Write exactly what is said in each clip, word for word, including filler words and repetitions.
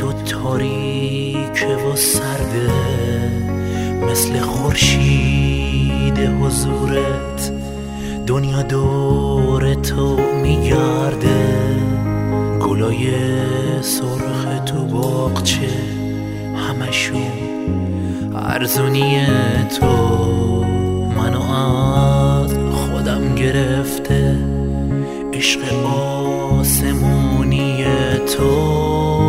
تو تاریک و سرده، مثل خورشید حضورت دنیا دور تو میگرده. گلای سرخ تو باغچه همشون ارزونی تو، منو از خودم گرفته عشق آسمونی تو.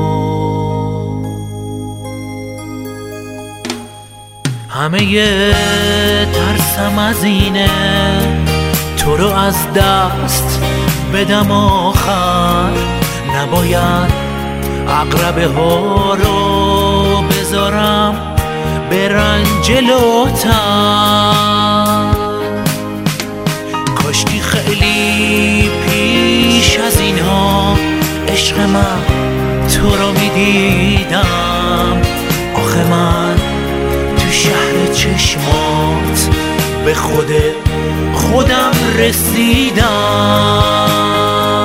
همه ترسم از اینه تو رو از دست بدم آخر، نباید عقربه ها رو بذارم برن جلوتر. کاشکی خیلی پیش از اینها عشق من تو رو میدیدم. آخه من تو شهر چشمات به خود خودم رسیدم.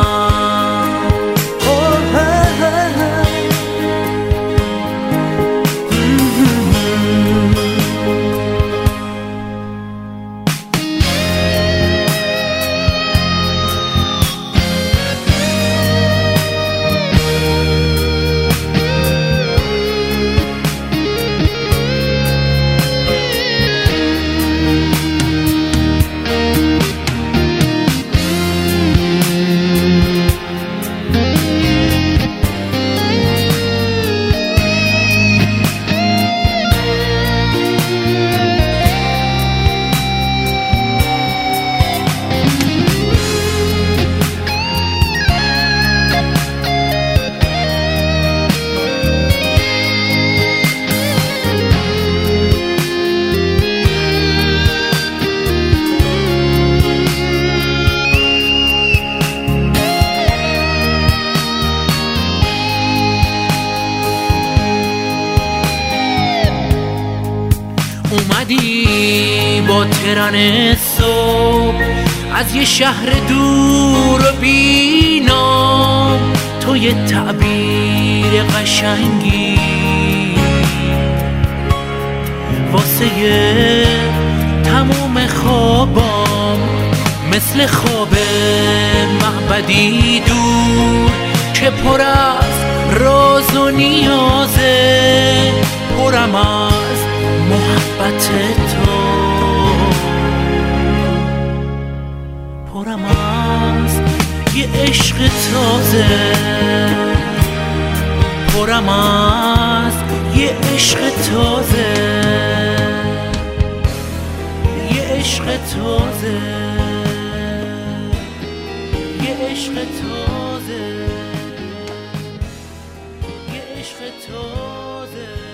اومدی با ترن صبح از یه شهر دور و بینام، تو یه تعبیر قشنگی واسه تموم خوابام، مثل خواب معبدی دور که پر از راز و نیازه، پرم از محبت تو، پرم از یه عشق تازه، پرم از یه عشق تازه، یه عشق تازه، یه عشق تازه، یه عشق تازه.